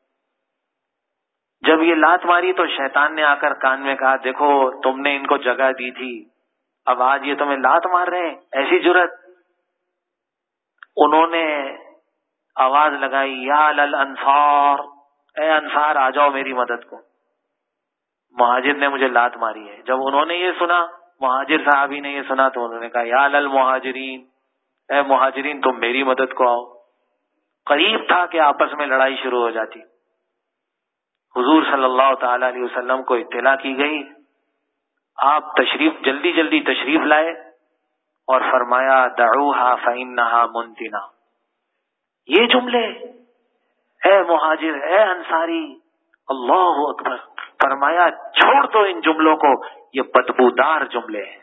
Speaker 1: جب یہ لات ماری تو شیطان نے آ کر کان میں کہا، دیکھو تم نے ان کو جگہ دی تھی، اب آج یہ تمہیں لات مار رہے ہیں، ایسی جرت. انہوں نے آواز لگائی، یا للانصار، اے انصار آ جاؤ میری مدد کو، مہاجر نے مجھے لات ماری ہے. جب انہوں نے یہ سنا، مہاجر صحابی نے یہ سنا، تو انہوں نے کہا، یا للمہاجرین، اے مہاجرین تم میری مدد کو آؤ. قریب تھا کہ آپس میں لڑائی شروع ہو جاتی. حضور صلی اللہ تعالی علیہ وسلم کو اطلاع کی گئی. آپ جلدی تشریف لائے اور فرمایا، دعوها فإنها منتنہ. یہ جملے، اے مہاجر، اے انصاری، اللہ اکبر، فرمایا چھوڑ دو ان جملوں کو، یہ بدبودار جملے ہیں،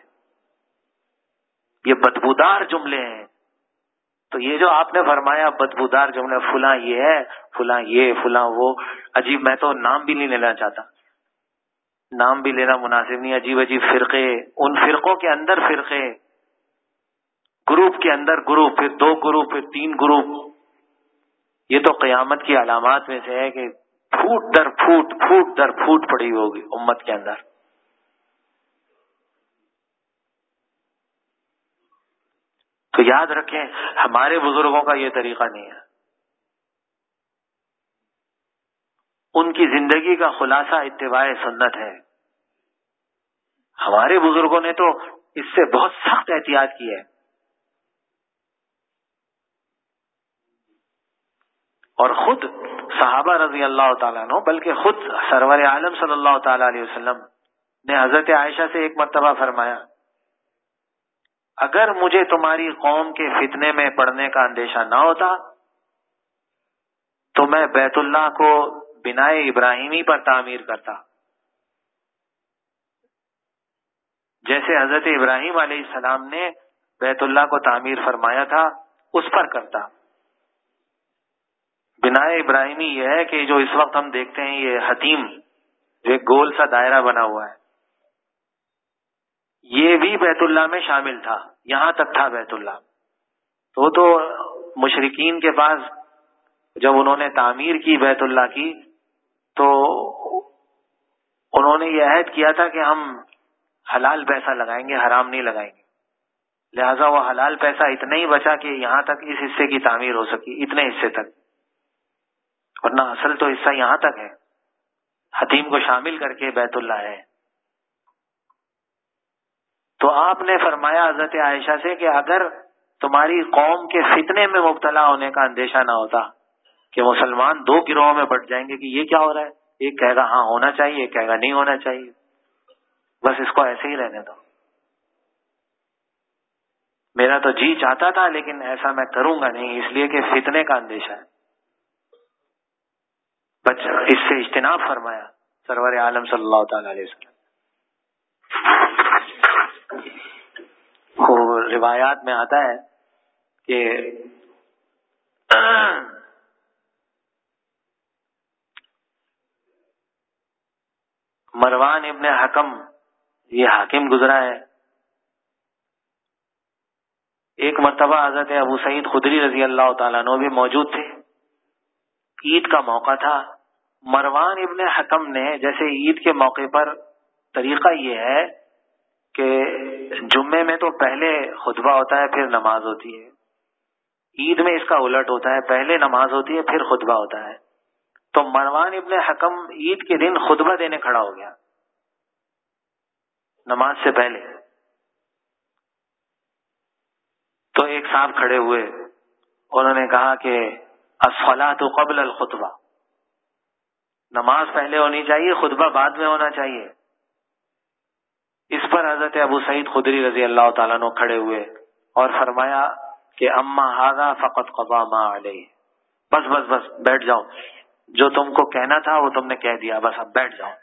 Speaker 1: یہ بدبودار جملے ہیں. تو یہ جو آپ نے فرمایا بدبودار جملے، فلاں یہ ہے، فلاں یہ، فلاں وہ، عجیب، میں تو نام بھی نہیں لینا چاہتا، نام بھی لینا مناسب نہیں. عجیب عجیب فرقے، ان فرقوں کے اندر فرقے، گروپ کے اندر گروپ، پھر 2 گروپ، پھر 3 گروپ. یہ تو قیامت کی علامات میں سے ہے کہ پھوٹ در پھوٹ پڑی ہوگی امت کے اندر. تو یاد رکھیں، ہمارے بزرگوں کا یہ طریقہ نہیں ہے. ان کی زندگی کا خلاصہ اتباع سنت ہے. ہمارے بزرگوں نے تو اس سے بہت سخت احتیاط کی ہے. اور خود صحابہ رضی اللہ تعالیٰ عنہ، بلکہ خود سرور عالم صلی اللہ تعالیٰ علیہ وسلم نے حضرت عائشہ سے ایک مرتبہ فرمایا، اگر مجھے تمہاری قوم کے فتنے میں پڑنے کا اندیشہ نہ ہوتا تو میں بیت اللہ کو بنائے ابراہیمی پر تعمیر کرتا، جیسے حضرت ابراہیم علیہ السلام نے بیت اللہ کو تعمیر فرمایا تھا اس پر کرتا. بنائے ابراہیمی یہ ہے کہ جو اس وقت ہم دیکھتے ہیں یہ حتیم، جو ایک گول سا دائرہ بنا ہوا ہے، یہ بھی بیت اللہ میں شامل تھا، یہاں تک تھا بیت اللہ. تو مشرکین کے پاس جب انہوں نے تعمیر کی بیت اللہ کی تو انہوں نے یہ عہد کیا تھا کہ ہم حلال پیسہ لگائیں گے، حرام نہیں لگائیں گے. لہذا وہ حلال پیسہ اتنا ہی بچا کہ یہاں تک اس حصے کی تعمیر ہو سکی، اتنے حصے تک، ورنہ اصل تو حصہ یہاں تک ہے، حتیم کو شامل کر کے بیت اللہ ہے. تو آپ نے فرمایا حضرت عائشہ سے کہ اگر تمہاری قوم کے فتنے میں مبتلا ہونے کا اندیشہ نہ ہوتا کہ مسلمان 2 گروہوں میں بٹ جائیں گے کہ یہ کیا ہو رہا ہے، ایک کہے گا ہاں ہونا چاہیے، ایک کہے گا نہیں ہونا چاہیے، بس اس کو ایسے ہی رہنے دو. میرا تو جی چاہتا تھا لیکن ایسا میں کروں گا نہیں، اس لیے کہ فتنے کا اندیشہ ہے. اس سے اجتناب فرمایا سرور عالم صلی اللہ تعالی علیہ وسلم. وہ روایات میں آتا ہے کہ مروان ابن حکم، یہ حاکم گزرا ہے، ایک مرتبہ حضرت ابو سعید خدری رضی اللہ تعالیٰ عنہ بھی موجود تھے. عید کا موقع تھا. مروان ابن حکم نے، جیسے عید کے موقع پر طریقہ یہ ہے کہ جمعے میں تو پہلے خطبہ ہوتا ہے پھر نماز ہوتی ہے، عید میں اس کا الٹ ہوتا ہے، پہلے نماز ہوتی ہے پھر خطبہ ہوتا ہے. تو مروان ابن حکم عید کے دن خطبہ دینے کھڑا ہو گیا نماز سے پہلے. تو ایک صاحب کھڑے ہوئے، انہوں نے کہا کہ الصلاۃ قبل الخطبہ، نماز پہلے ہونی چاہیے، خطبہ بعد میں ہونا چاہیے. اس پر حضرت ابو سعید خدری رضی اللہ تعالیٰ عنہ کھڑے ہوئے اور فرمایا کہ اما ھذا فقد قضى ما علیہ، بس بس بس بیٹھ جاؤ، جو تم کو کہنا تھا وہ تم نے کہہ دیا، بس اب بیٹھ جاؤ.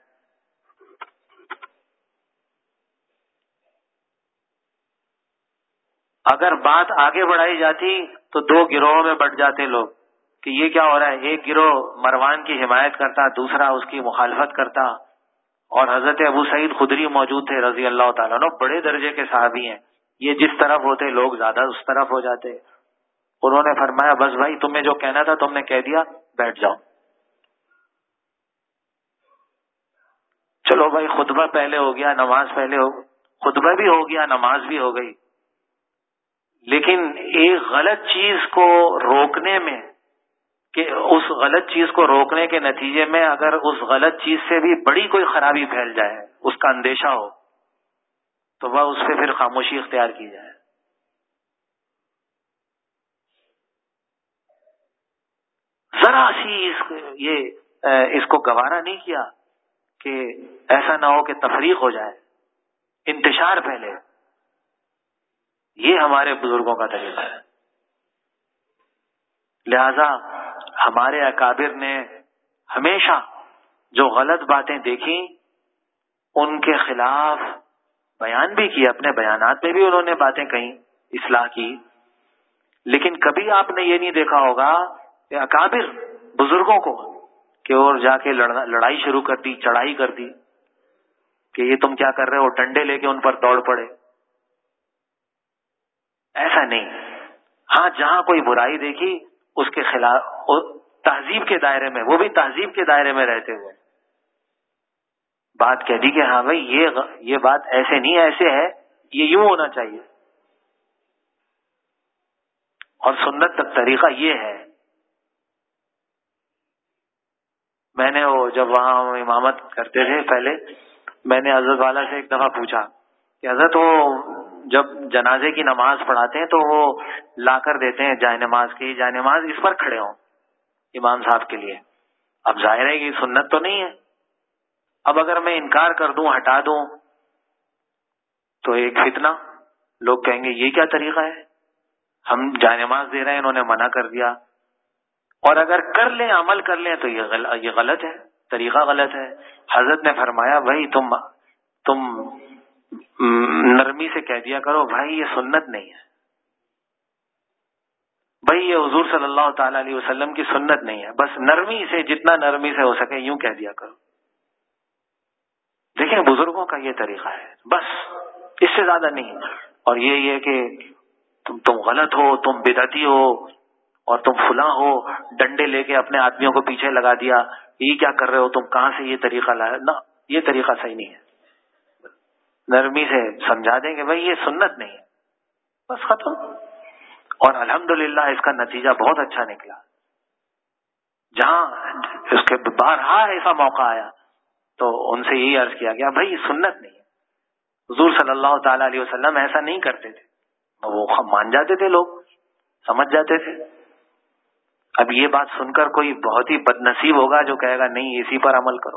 Speaker 1: اگر بات آگے بڑھائی جاتی تو دو گروہوں میں بٹ جاتے لوگ کہ یہ کیا ہو رہا ہے. ایک گروہ مروان کی حمایت کرتا، دوسرا اس کی مخالفت کرتا. اور حضرت ابو سعید خدری موجود تھے رضی اللہ تعالیٰ عنہ، بڑے درجے کے صحابی ہیں، یہ جس طرف ہوتے لوگ زیادہ اس طرف ہو جاتے. انہوں نے فرمایا بس بھائی تمہیں جو کہنا تھا تم نے کہہ دیا، بیٹھ جاؤ. چلو بھائی، خطبہ پہلے ہو گیا، نماز پہلے ہو، خطبہ بھی ہو گیا، نماز بھی ہو گئی. لیکن ایک غلط چیز کو روکنے میں، کہ اس غلط چیز کو روکنے کے نتیجے میں اگر اس غلط چیز سے بھی بڑی کوئی خرابی پھیل جائے، اس کا اندیشہ ہو، تو وہ اس پہ پھر خاموشی اختیار کی جائے. ذرا سی اس کو گوارا نہیں کیا کہ ایسا نہ ہو کہ تفریق ہو جائے، انتشار پھیلے. یہ ہمارے بزرگوں کا طریقہ ہے. لہذا ہمارے اکابر نے ہمیشہ جو غلط باتیں دیکھی ان کے خلاف بیان بھی کیا، اپنے بیانات میں بھی انہوں نے باتیں کہیں، اصلاح کی. لیکن کبھی آپ نے یہ نہیں دیکھا ہوگا کہ اکابر بزرگوں کو کہ اور جا کے لڑائی شروع کر دی، چڑھائی کر دی کہ یہ تم کیا کر رہے ہو، ڈنڈے لے کے ان پر دوڑ پڑے. ایسا نہیں. ہاں، جہاں کوئی برائی دیکھی اس کے خلاف تہذیب کے دائرے میں، وہ بھی تہذیب کے دائرے میں رہتے ہوئے بات کہہ دی کہ ہاں بھائی یہ بات ایسے نہیں، ایسے ہے، یہ یوں ہونا چاہیے. اور سنت تک طریقہ یہ ہے. میں نے جب وہاں امامت کرتے تھے پہلے، میں نے حضرت والا سے ایک دفعہ پوچھا کہ حضرت وہ جب جنازے کی نماز پڑھاتے ہیں تو وہ لا کر دیتے ہیں جائے نماز کی، جائے نماز اس پر کھڑے ہوں امام صاحب کے لیے. اب ظاہر ہے کہ سنت تو نہیں ہے. اب اگر میں انکار کر دوں، ہٹا دوں، تو ایک فتنہ، لوگ کہیں گے یہ کیا طریقہ ہے، ہم جائے نماز دے رہے ہیں، انہوں نے منع کر دیا. اور اگر کر لیں، عمل کر لیں تو یہ غلط ہے، طریقہ غلط ہے. حضرت نے فرمایا بھائی تم نرمی سے کہہ دیا کرو بھائی یہ سنت نہیں ہے، بھائی یہ حضور صلی اللہ تعالی علیہ وسلم کی سنت نہیں ہے. بس نرمی سے، جتنا نرمی سے ہو سکے یوں کہہ دیا کرو. دیکھیں بزرگوں کا یہ طریقہ ہے، بس اس سے زیادہ نہیں. اور یہ کہ تم غلط ہو، تم بدعتی ہو اور تم فلاں ہو، ڈنڈے لے کے اپنے آدمیوں کو پیچھے لگا دیا، یہ کیا کر رہے ہو تم، کہاں سے یہ طریقہ لایا، نہ، یہ طریقہ صحیح نہیں ہے. نرمی سے سمجھا دیں کہ بھائی یہ سنت نہیں ہے، بس ختم. اور الحمدللہ اس کا نتیجہ بہت اچھا نکلا. جہاں اس کے بارہا ایسا موقع آیا تو ان سے یہی عرض کیا گیا بھائی یہ سنت نہیں ہے، حضور صلی اللہ تعالی علیہ وسلم ایسا نہیں کرتے تھے. وہ مان جاتے تھے، لوگ سمجھ جاتے تھے. اب یہ بات سن کر کوئی بہت ہی بد نصیب ہوگا جو کہے گا نہیں اسی پر عمل کرو.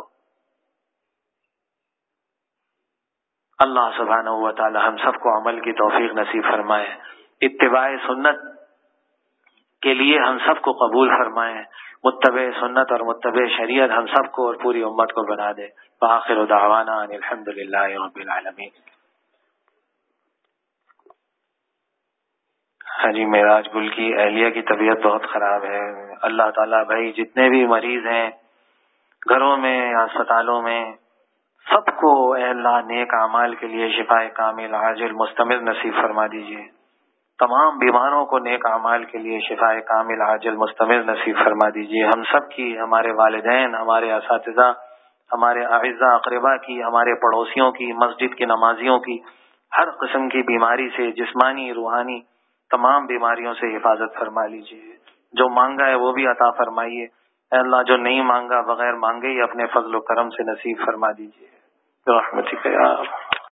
Speaker 1: اللہ سبحانہ و تعالی ہم سب کو عمل کی توفیق نصیب فرمائے. اتباع سنت کے لیے ہم سب کو قبول فرمائیں، متبع سنت اور متبع شریعت ہم سب کو اور پوری امت کو بنا دے۔ وآخر دعوانا ان الحمد للہ رب العالمین۔ ہاں جی، معراج گل کی اہلیہ کی طبیعت بہت خراب ہے۔ اللہ تعالیٰ بھائی جتنے بھی مریض ہیں گھروں میں، اسپتالوں میں، سب کو اے اللہ نیک اعمال کے لیے شفاء کامل عاجل مستمر نصیب فرما دیجیے۔ تمام بیماروں کو نیک اعمال کے لیے شفاء کامل عاجل مستمر نصیب فرما دیجیے۔ ہم سب کی، ہمارے والدین، ہمارے اساتذہ، ہمارے اعزاء اقربا کی، ہمارے پڑوسیوں کی، مسجد کے نمازیوں کی، ہر قسم کی بیماری سے، جسمانی روحانی تمام بیماریوں سے حفاظت فرما لیجیے۔ جو مانگا ہے وہ بھی عطا فرمائیے۔ اے اللہ جو نہیں مانگا بغیر مانگے ہی اپنے فضل و کرم سے نصیب فرما دیجیے۔ برحمتک یا